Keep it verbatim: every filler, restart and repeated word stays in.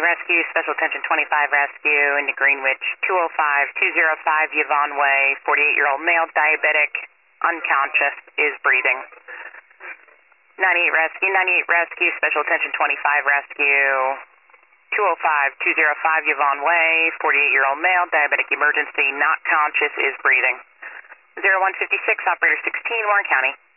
Rescue, Special Attention twenty-five Rescue into Greenwich, two oh five two oh five Yvonne Way, forty-eight-year-old male, diabetic, unconscious, is breathing. ninety-eight Rescue, ninety-eight Rescue, Special Attention twenty-five Rescue, two oh five two oh five Yvonne Way, forty-eight-year-old male, diabetic emergency, not conscious, is breathing. zero one fifty-six, Operator sixteen, Warren County.